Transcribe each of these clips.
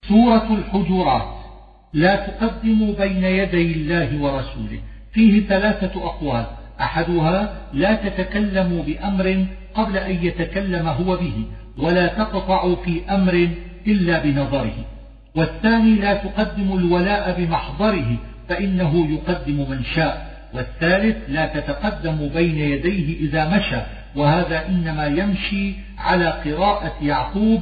سورة الحجرات. لا تقدموا بين يدي الله ورسوله. فيه 3 أقوال. أحدها: لا تتكلموا بأمر قبل أن يتكلم هو به، ولا تقطعوا في أمر إلا بنظره. والثاني: لا تقدموا الولاء بمحضره فإنه يقدم من شاء. والثالث: لا تتقدموا بين يديه إذا مشى، وهذا إنما يمشي على قراءة يعقوب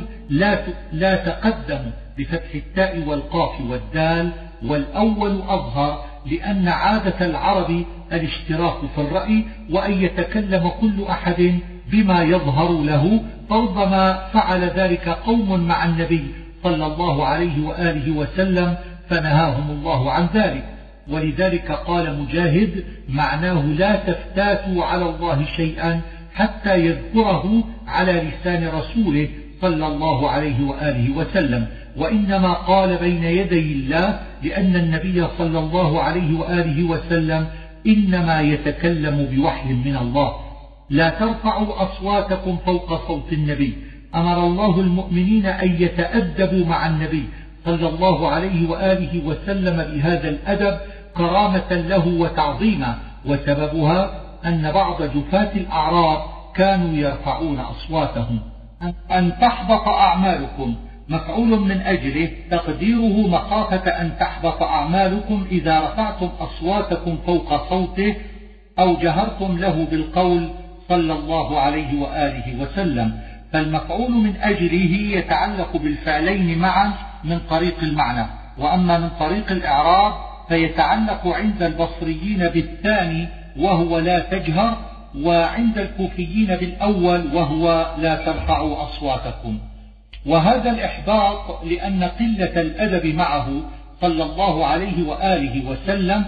لا تقدموا بفتح التاء والقاف والدال، والأول أظهر، لأن عادة العرب الاشتراك في الرأي، وأن يتكلم كل أحد بما يظهر له، فربما فعل ذلك قوم مع النبي صلى الله عليه وآله وسلم فنهاهم الله عن ذلك. ولذلك قال مجاهد: معناه لا تفتاتوا على الله شيئا حتى يذكره على لسان رسوله صلى الله عليه وآله وسلم. وإنما قال بين يدي الله لأن النبي صلى الله عليه وآله وسلم إنما يتكلم بوحي من الله. لا ترفعوا أصواتكم فوق صوت النبي. أمر الله المؤمنين أن يتأدبوا مع النبي صلى الله عليه وآله وسلم بهذا الأدب كرامة له وتعظيما، وسببها أن بعض جفاة الأعراب كانوا يرفعون أصواتهم. أن تحبط أعمالكم مفعول من أجله، تقديره مخافة أن تحبط أعمالكم إذا رفعتم أصواتكم فوق صوته أو جهرتم له بالقول صلى الله عليه وآله وسلم. فالمفعول من أجله يتعلق بالفعلين معا من طريق المعنى، وأما من طريق الإعراب فيتعلق عند البصريين بالثاني وهو لا تجهر، وعند الكوفيين بالأول وهو لا ترفعوا أصواتكم. وهذا الإحباط لأن قلة الأدب معه صلى الله عليه وآله وسلم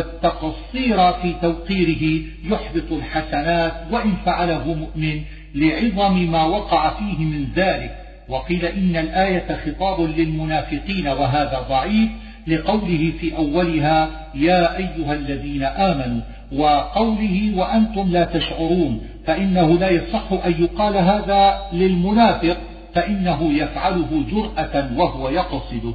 والتقصير في توقيره يحبط الحسنات وإن فعله مؤمن لعظم ما وقع فيه من ذلك. وقيل إن الآية خطاب للمنافقين وهذا ضعيف لقوله في أولها يا أيها الذين آمنوا، وقوله وأنتم لا تشعرون، فإنه لا يصح أن يقال هذا للمنافق فإنه يفعله جرأة وهو يقصده.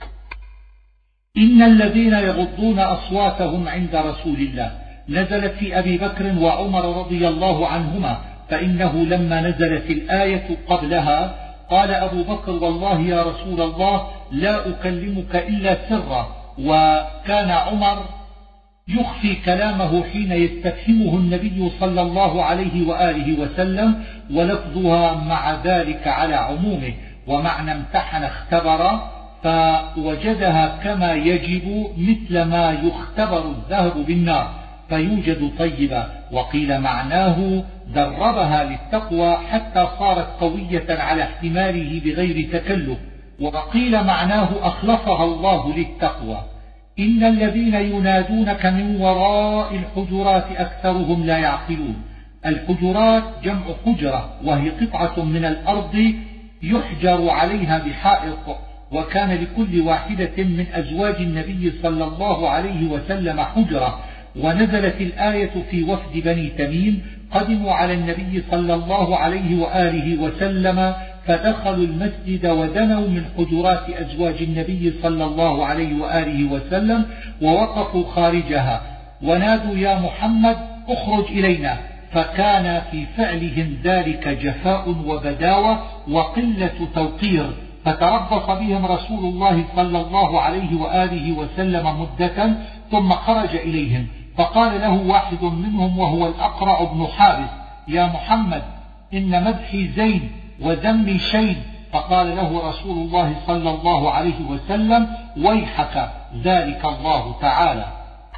إن الذين يغضون أصواتهم عند رسول الله نزلت في أبي بكر وعمر رضي الله عنهما، فإنه لما نزلت الآية قبلها قال أبو بكر والله يا رسول الله لا أكلمك إلا سرا، وكان عمر يخفي كلامه حين يستفهمه النبي صلى الله عليه وآله وسلم، ولفظها مع ذلك على عمومه، ومعنى امتحن اختبر فوجدها كما يجب مثل ما يختبر الذهب بالنار فيوجد طيبا. وقيل معناه دربها للتقوى حتى صارت قوية على احتماله بغير تكلف، وقيل معناه أخلصها الله للتقوى. إن الذين ينادونك من وراء الحجرات أكثرهم لا يعقلون. الحجرات جمع حجرة، وهي قطعة من الأرض يحجر عليها بحائط، وكان لكل واحدة من أزواج النبي صلى الله عليه وسلم حجرة. ونزلت الآية في وفد بني تميم قدموا على النبي صلى الله عليه وآله وسلم فدخلوا المسجد ودنوا من حجرات أزواج النبي صلى الله عليه وآله وسلم ووقفوا خارجها ونادوا يا محمد اخرج إلينا، فكان في فعلهم ذلك جفاء وبداوة وقلة توقير، فتربص بهم رسول الله صلى الله عليه وآله وسلم مدة ثم خرج إليهم، فقال له واحد منهم وهو الأقرع بن حابس يا محمد إن مدحي زين وذمي شين، فقال له رسول الله صلى الله عليه وسلم ويحك ذلك الله تعالى.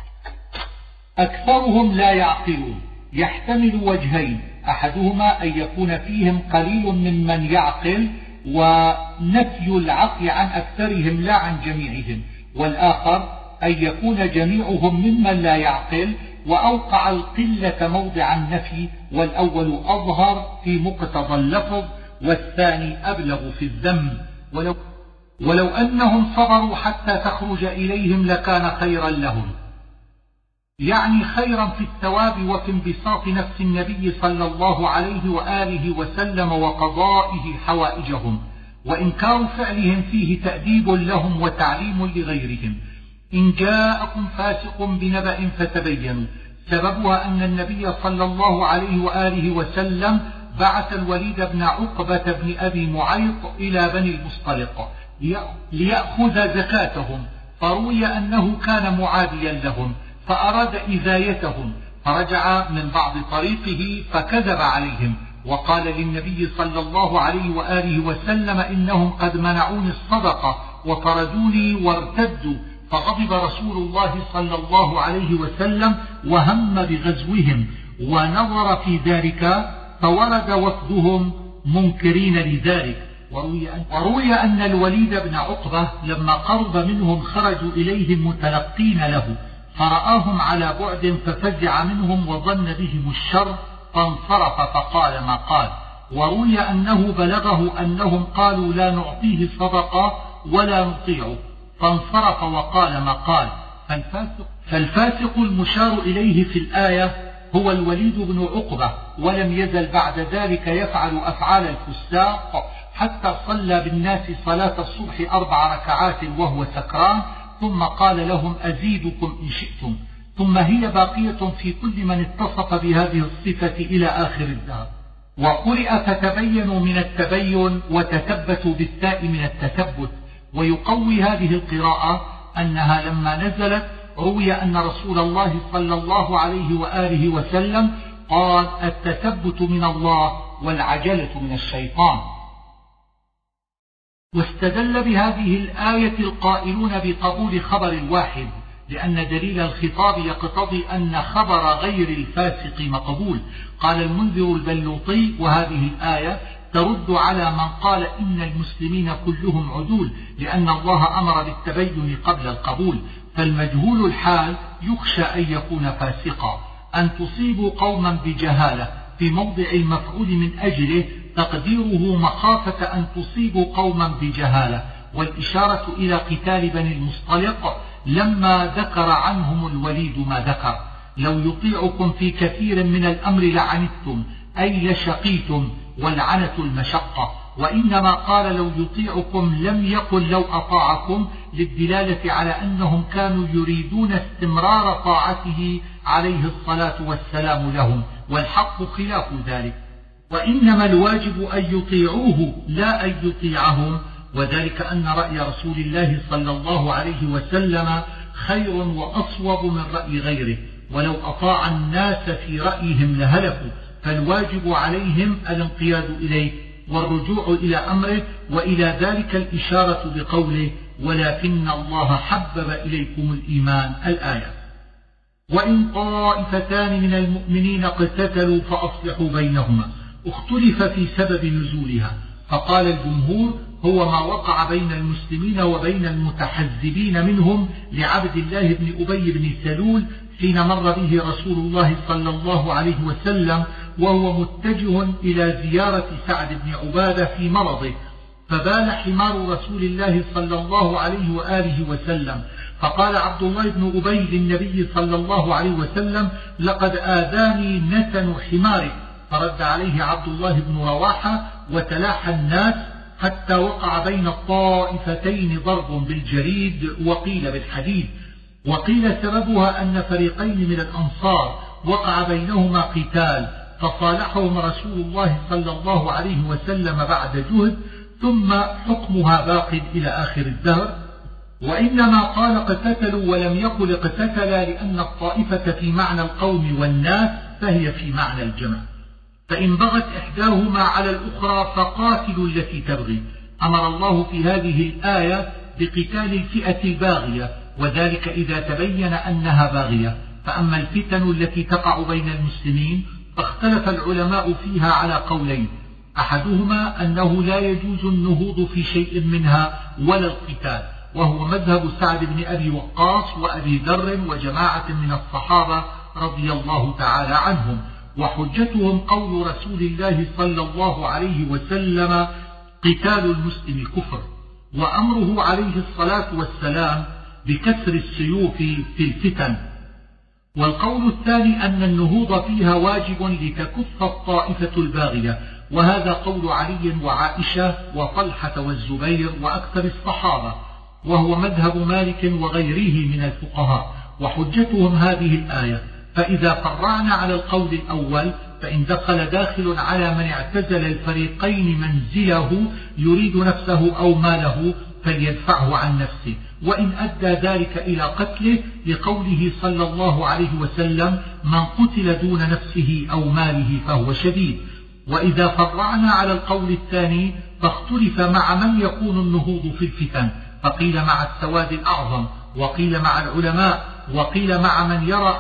أكثرهم لا يعقلون يحتمل وجهين، أحدهما أن يكون فيهم قليل ممن يعقل ونفي العقل عن أكثرهم لا عن جميعهم، والآخر أن يكون جميعهم ممن لا يعقل وأوقع القلة موضع النفي، والأول أظهر في مقتضى اللفظ والثاني أبلغ في الذم. ولو أنهم صبروا حتى تخرج إليهم لكان خيرا لهم، يعني خيرا في الثواب وفي انبساط نفس النبي صلى الله عليه وآله وسلم وقضائه حوائجهم. وإنكار فعلهم فيه تأديب لهم وتعليم لغيرهم. إن جاءكم فاسق بنبأ فتبينوا، سببها أن النبي صلى الله عليه وآله وسلم بعث الوليد بن عقبة بن أبي معيط إلى بني المصطلق ليأخذ زكاتهم، فروي أنه كان معاديا لهم فأراد إذايتهم، فرجع من بعض طريقه فكذب عليهم وقال للنبي صلى الله عليه وآله وسلم إنهم قد منعوني الصدقة وطردوني وارتدوا، فغضب رسول الله صلى الله عليه وسلم وهم بغزوهم ونظر في ذلك، فورد وفدهم منكرين لذلك. وروي أن الوليد بن عقبة لما قرب منهم خرجوا إليهم متلقين له، فرآهم على بعد ففزع منهم وظن بهم الشر فانصرف فقال ما قال. وروي أنه بلغه أنهم قالوا لا نعطيه صدقة ولا نطيعه، فانصرف وقال ما قال. فالفاسق المشار إليه في الآية هو الوليد بن عقبة، ولم يزل بعد ذلك يفعل أفعال الفساق حتى صلى بالناس صلاة الصبح 4 ركعات وهو سكران، ثم قال لهم أزيدكم إن شئتم. ثم هي باقية في كل من اتصف بهذه الصفة إلى آخر الدهر. وقرئ فتبينوا من التبين وتثبتوا بالتاء من التثبت. ويقوي هذه القراءة أنها لما نزلت روي أن رسول الله صلى الله عليه وآله وسلم قال التثبت من الله والعجلة من الشيطان. واستدل بهذه الآية القائلون بقبول خبر الواحد، لأن دليل الخطاب يقتضي أن خبر غير الفاسق مقبول. قال المنذر البلوطي وهذه الآية ترد على من قال إن المسلمين كلهم عدول، لأن الله أمر بالتبين قبل القبول، فالمجهول الحال يخشى أن يكون فاسقا. أن تصيبوا قوما بجهالة في موضع المفعول من أجله تقديره مخافة أن تصيبوا قوما بجهالة، والإشارة إلى قتال بني المصطلق لما ذكر عنهم الوليد ما ذكر. لو يطيعكم في كثير من الأمر لعنتم أي لشقيتم، والعنة المشقة. وإنما قال لو يطيعكم لم يقل لو أطاعكم، للدلالة على أنهم كانوا يريدون استمرار طاعته عليه الصلاة والسلام لهم، والحق خلاف ذلك. وإنما الواجب أن يطيعوه لا أن يطيعهم، وذلك أن رأي رسول الله صلى الله عليه وسلم خير وأصوب من رأي غيره، ولو أطاع الناس في رأيهم لهلكوا، فالواجب عليهم الانقياد إليه والرجوع إلى أمره، وإلى ذلك الإشارة بقوله ولكن الله حبب إليكم الإيمان الآية. وإن طائفتان من المؤمنين اقتتلوا فأصلحوا بينهما. اختلف في سبب نزولها، فقال الجمهور هو ما وقع بين المسلمين وبين المتحزبين منهم لعبد الله بن أبي بن سلول حين مر به رسول الله صلى الله عليه وسلم وهو متجه إلى زيارة سعد بن عبادة في مرضه، فبال حمار رسول الله صلى الله عليه وآله وسلم، فقال عبد الله بن أبي للنبي صلى الله عليه وسلم لقد آذاني نتن حمارك، فرد عليه عبد الله بن رواحة وتلاحى الناس حتى وقع بين الطائفتين ضرب بالجريد وقيل بالحديد. وقيل سببها أن فريقين من الأنصار وقع بينهما قتال، فصالحهم رسول الله صلى الله عليه وسلم بعد جهد، ثم حكمها باق إلى آخر الدهر. وإنما قال اقتتلوا ولم يقل اقتتلا، لأن الطائفة في معنى القوم والناس، فهي في معنى الجمع. فإن بغت إحداهما على الأخرى فقاتلوا التي تبغي. أمر الله في هذه الآية بقتال الفئة الباغية، وذلك إذا تبين أنها باغية. فأما الفتن التي تقع بين المسلمين فاختلف العلماء فيها على قولين، أحدهما أنه لا يجوز النهوض في شيء منها ولا القتال، وهو مذهب سعد بن أبي وقاص وأبي ذر وجماعة من الصحابة رضي الله تعالى عنهم، وحجتهم قول رسول الله صلى الله عليه وسلم قتال المسلم كفر، وأمره عليه الصلاة والسلام بكسر السيوف في الفتن. والقول الثاني أن النهوض فيها واجب لتكف الطائفة الباغية، وهذا قول علي وعائشة وطلحة والزبير وأكثر الصحابة، وهو مذهب مالك وغيره من الفقهاء، وحجتهم هذه الآية. فإذا فرعنا على القول الأول فإن دخل داخل على من اعتزل الفريقين منزله يريد نفسه أو ماله فليدفعه عن نفسه، وإن أدى ذلك إلى قتله لقوله صلى الله عليه وسلم: من قتل دون نفسه أو ماله فهو شديد. وإذا فرعنا على القول الثاني فاختلف مع من يكون النهوض في الفتن، فقيل مع السواد الأعظم، وقيل مع العلماء، وقيل مع من يرى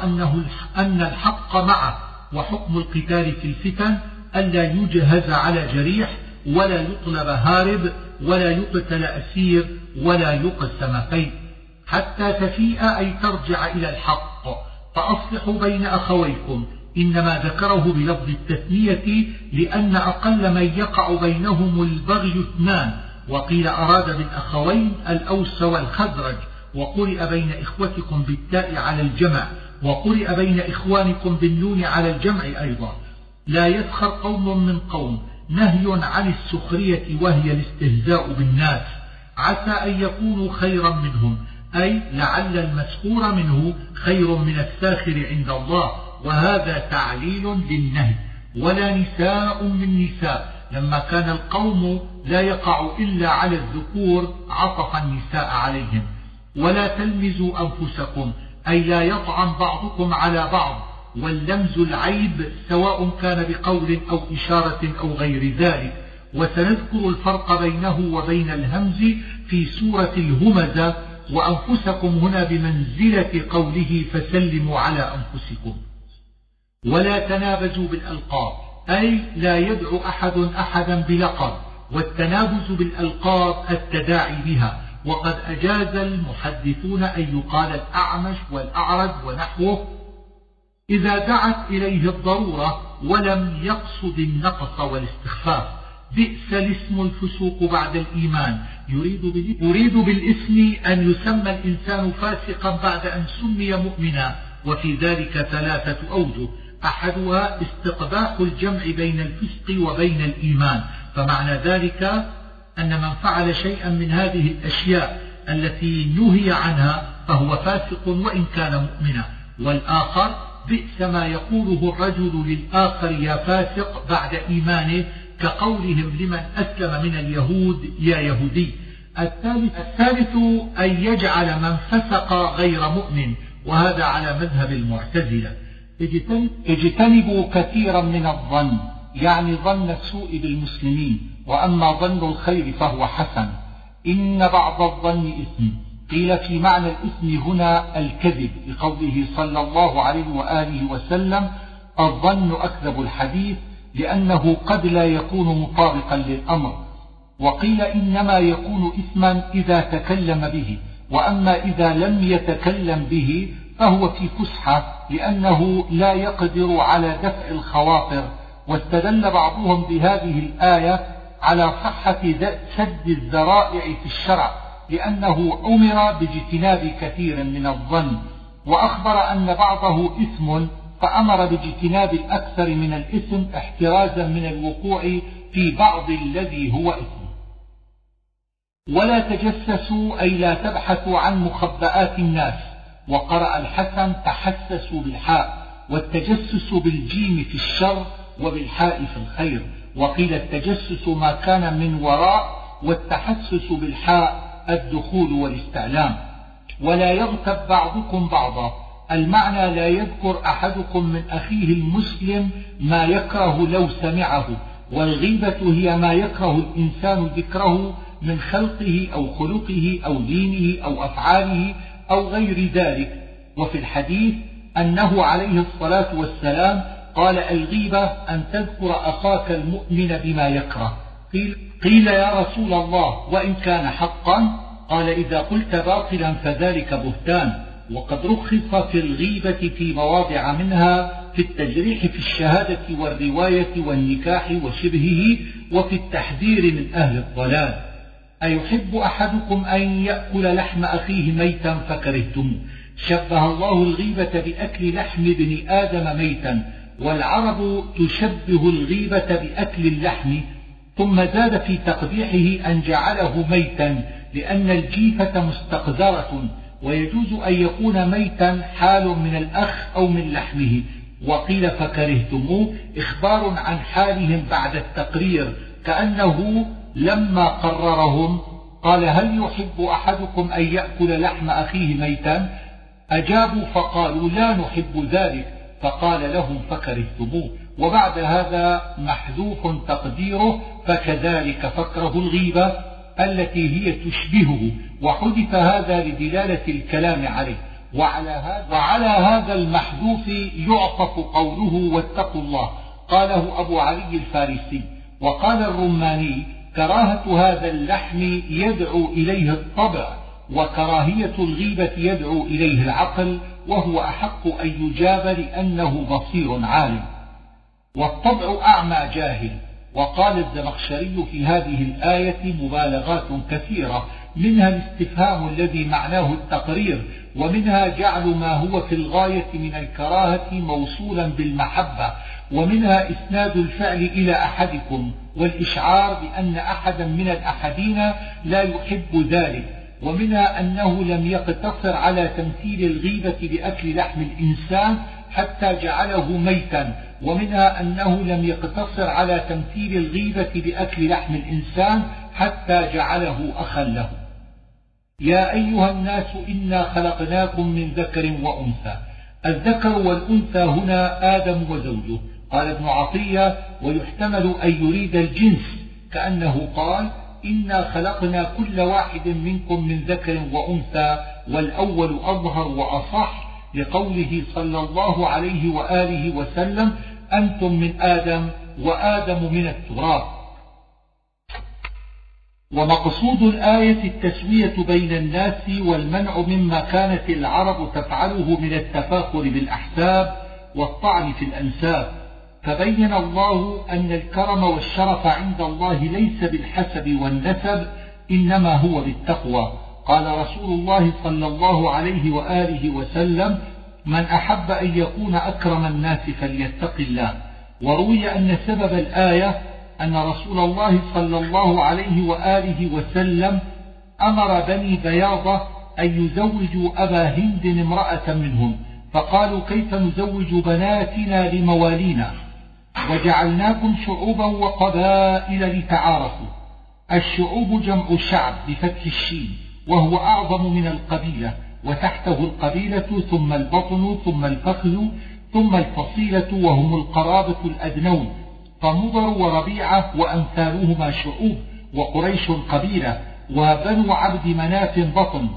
أن الحق معه. وحكم القتال في الفتن ألا يجهز على جريح، ولا يطلب هارب، ولا يقتل أسير، ولا يقسم فيء، حتى تفيء أي ترجع إلى الحق. فأصلحوا بين أخويكم، إنما ذكره بلفظ التثنية لأن أقل من يقع بينهم البغي اثنان، وقيل أراد بالأخوين الأوس والخزرج، وقرئ بين إخوتكم بالتاء على الجمع، وقرئ بين إخوانكم بالنون على الجمع أيضا. لا يسخر قوم من قوم، نهي عن السخرية وهي الاستهزاء بالناس، عسى أن يكونوا خيرا منهم، أي لعل المسخور منه خير من الساخر عند الله، وهذا تعليل للنهي. ولا نساء من نساء، لما كان القوم لا يقع إلا على الذكور عطف النساء عليهم. ولا تلمزوا أنفسكم، أي لا يطعن بعضكم على بعض، واللمز العيب سواء كان بقول أو إشارة أو غير ذلك. وسنذكر الفرق بينه وبين الهمز في سورة الهمزة. وأنفسكم هنا بمنزلة قوله فسلموا على أنفسكم. ولا تنابزوا بالألقاب، أي لا يدعو أحد أحدا بلقب، والتنابز بالألقاب التداعي بها. وقد أجاز المحدثون أن يقال الأعمش والأعرج ونحوه إذا دعت إليه الضرورة ولم يقصد النقص والاستخفاف. بئس الاسم الفسوق بعد الإيمان، يريد بالاسم أن يسمى الإنسان فاسقا بعد أن سمي مؤمنا، وفي ذلك 3 أوجه. أحدها استقباح الجمع بين الفسق وبين الإيمان، فمعنى ذلك أن من فعل شيئا من هذه الأشياء التي نهي عنها فهو فاسق وإن كان مؤمنا. والآخر بئس ما يقوله الرجل للآخر يا فاسق بعد إيمانه، كقولهم لمن أسلم من اليهود يا يهودي. الثالث أن يجعل من فسق غير مؤمن، وهذا على مذهب المعتزلة. اجتنبوا كثيرا من الظن، يعني ظن السوء بالمسلمين، وأما ظن الخير فهو حسن. إن بعض الظن إثم، قيل في معنى الإثم هنا الكذب، لقوله صلى الله عليه وآله وسلم: الظن أكذب الحديث، لأنه قد لا يكون مطابقا للأمر. وقيل إنما يكون إثما إذا تكلم به، وأما إذا لم يتكلم به فهو في فسحة، لأنه لا يقدر على دفع الخواطر. واستدل بعضهم بهذه الآية على صحة سد الذرائع في الشرع، لأنه أمر باجتناب كثير من الظن، وأخبر أن بعضه إثم فأمر باجتناب الأكثر من الإثم احترازا من الوقوع في بعض الذي هو إثم. ولا تجسسوا، أي لا تبحثوا عن مخبئات الناس. وقرأ الحسن تحسسوا بالحاء، والتجسس بالجيم في الشر وبالحاء في الخير. وقيل التجسس ما كان من وراء، والتحسس بالحاء الدخول والاستعلام. ولا يغتب بعضكم بعضا، المعنى لا يذكر أحدكم من أخيه المسلم ما يكره لو سمعه، والغيبة هي ما يكره الإنسان ذكره من خلقه أو خلقه أو دينه أو أفعاله أو غير ذلك. وفي الحديث أنه عليه الصلاة والسلام قال: الغيبة أن تذكر أخاك المؤمن بما يكره. قيل يا رسول الله وإن كان حقا؟ قال: إذا قلت باطلا فذلك بهتان. وقد رخص في الغيبة في مواضع منها في التجريح في الشهادة والرواية والنكاح وشبهه، وفي التحذير من أهل الضلال. أيحب أحدكم أن يأكل لحم أخيه ميتا فكرهتموه، شبه الله الغيبة بأكل لحم ابن آدم ميتا، والعرب تشبه الغيبة بأكل اللحم. ثم زاد في تقبيحه أن جعله ميتا لأن الجيفة مستقذرة، ويجوز أن يكون ميتا حال من الأخ أو من لحمه. وقيل فكرهتموه إخبار عن حالهم بعد التقرير، كأنه لما قررهم قال هل يحب أحدكم أن يأكل لحم أخيه ميتا؟ أجابوا فقالوا لا نحب ذلك، فقال لهم فكرهتموه. وبعد هذا محذوف تقديره فكذلك فكره الغيبة التي هي تشبهه، وحذف هذا لدلالة الكلام عليه. وعلى هذا المحذوف يعطف قوله واتقوا الله، قاله أبو علي الفارسي. وقال الرماني كراهة هذا اللحم يدعو إليه الطبع، وكراهية الغيبة يدعو إليه العقل، وهو أحق أن يجاب لأنه بصير عالم. والطبع أعمى جاهل. وقال الزمخشري في هذه الآية مبالغات كثيرة، منها الاستفهام الذي معناه التقرير، ومنها جعل ما هو في الغاية من الكراهة موصولا بالمحبة، ومنها إسناد الفعل إلى أحدكم والإشعار بأن أحدا من الأحدين لا يحب ذلك، ومنها أنه لم يقتصر على تمثيل الغيبة بأكل لحم الإنسان حتى جعله ميتا، ومنها أنه لم يقتصر على تمثيل الغيبة بأكل لحم الإنسان حتى جعله أخا له. يا أيها الناس إنا خلقناكم من ذكر وأنثى. الذكر والأنثى هنا آدم وزوجه. قال ابن عطية ويحتمل أن يريد الجنس، كأنه قال إنا خلقنا كل واحد منكم من ذكر وأنثى، والأول أظهر وأصح لقوله صلى الله عليه وآله وسلم أنتم من آدم وآدم من التراب. ومقصود الآية التسوية بين الناس والمنع مما كانت العرب تفعله من التفاخر بالأحساب والطعن في الأنساب، فبين الله أن الكرم والشرف عند الله ليس بالحسب والنسب، إنما هو بالتقوى. قال رسول الله صلى الله عليه وآله وسلم من أحب أن يكون أكرم الناس فليتق الله. وروي أن سبب الآية أن رسول الله صلى الله عليه وآله وسلم أمر بني بياضة أن يزوجوا أبا هند امرأة منهم، فقالوا كيف نزوج بناتنا لموالينا، وجعلناكم شعوبا وقبائل لتعارفوا. الشعوب جمع شعب بفتح الشين، وهو أعظم من القبيلة، وتحته القبيلة ثم البطن ثم الفخذ ثم الفصيلة، وهم القرابة الأدنون، فمضر وربيعة وأمثالهما شعوب، وقريش قبيلة، وبنو عبد مناف بطن،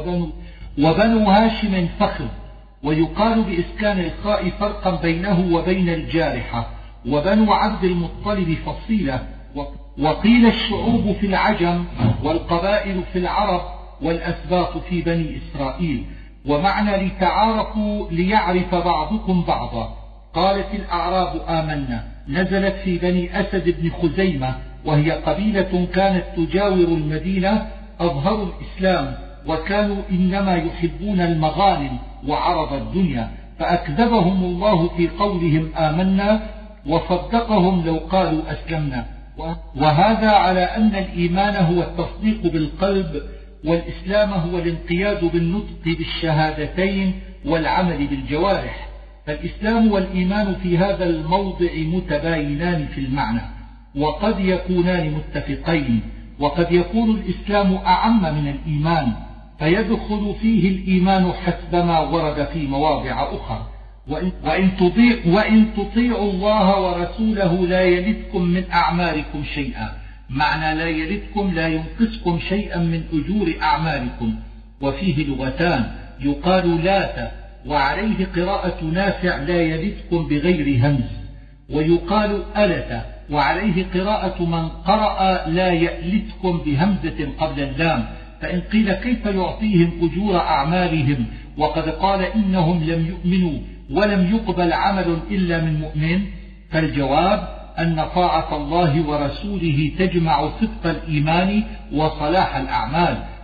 وبنو هاشم فخذ. ويقال بإسكان الخاء فرقا بينه وبين الجارحة. وبنو عبد المطلب فصيلة. وقيل الشعوب في العجم، والقبائل في العرب، والأسباط في بني إسرائيل. ومعنى لتعارفوا ليعرف بعضكم بعضا. قالت الأعراب آمنا، نزلت في بني أسد بن خزيمة، وهي قبيلة كانت تجاور المدينة، أظهروا الإسلام، وكانوا إنما يحبون المغانم وعرض الدنيا، فأكذبهم الله في قولهم آمنا، وصدقهم لو قالوا أسلمنا. وهذا على أن الإيمان هو التصديق بالقلب، والإسلام هو الانقياد بالنطق بالشهادتين والعمل بالجوارح. فالإسلام والإيمان في هذا الموضع متباينان في المعنى، وقد يكونان متفقين، وقد يكون الإسلام أعم من الإيمان، فيدخل فيه الإيمان حسب ما ورد في مواضع أخرى. وإن تطيعوا الله ورسوله لا يلدكم من أعمالكم شيئا. معنى لا يلدكم لا ينقصكم شيئا من أجور أعمالكم. وفيه لغتان، يقال لات، وعليه قراءة نافع لا يلدكم بغير همز، ويقال ألت، وعليه قراءة من قرأ لا يألتكم بهمزة قبل اللام. فإن قيل كيف يعطيهم أجور أعمالهم وقد قال إنهم لم يؤمنوا ولم يقبل عمل إلا من مؤمن، فالجواب أن طاعة الله ورسوله تجمع صدق الإيمان وصلاح الأعمال،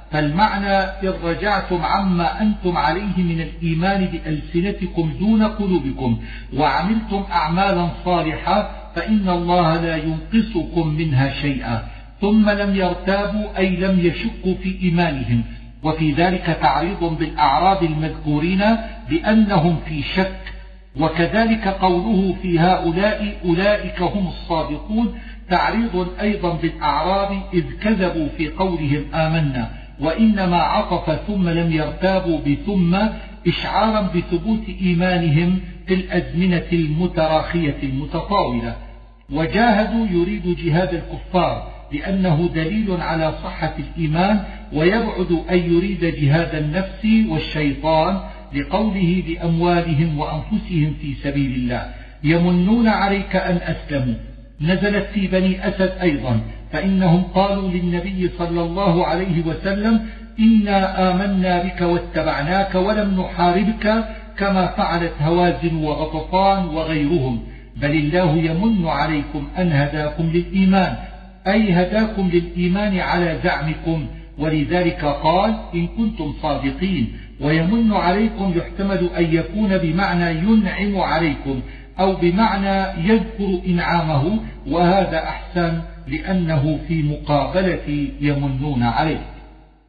فالمعنى إن رجعتم عما أنتم عليه من الإيمان بألسنتكم دون قلوبكم وعملتم أعمالا صالحة فإن الله لا ينقصكم منها شيئا. ثم لم يرتابوا أي لم يشكوا في إيمانهم، وفي ذلك تعريض بالأعراب المذكورين بأنهم في شك. وكذلك قوله في هؤلاء أولئك هم الصادقون تعريض أيضا بالأعراب إذ كذبوا في قولهم آمنا، وإنما عطف ثم لم يرتابوا بثم إشعارا بثبوت إيمانهم في الأزمنة المتراخية المتطاولة. وجاهدوا يريد جهاد الكفار لأنه دليل على صحة الإيمان، ويبعد أن يريد جهاد النفس والشيطان لقوله بأموالهم وأنفسهم في سبيل الله. يمنون عليك أن أسلموا نزلت في بني أسد أيضا، فإنهم قالوا للنبي صلى الله عليه وسلم إنا آمنا بك واتبعناك ولم نحاربك كما فعلت هوازن وغطفان وغيرهم، بل الله يمن عليكم أن هداكم للإيمان، أي هداكم للإيمان على زعمكم، ولذلك قال إن كنتم صادقين. ويمن عليكم يحتمل أن يكون بمعنى ينعم عليكم أو بمعنى يذكر إنعامه، وهذا أحسن لأنه في مقابلة يمنون عليه.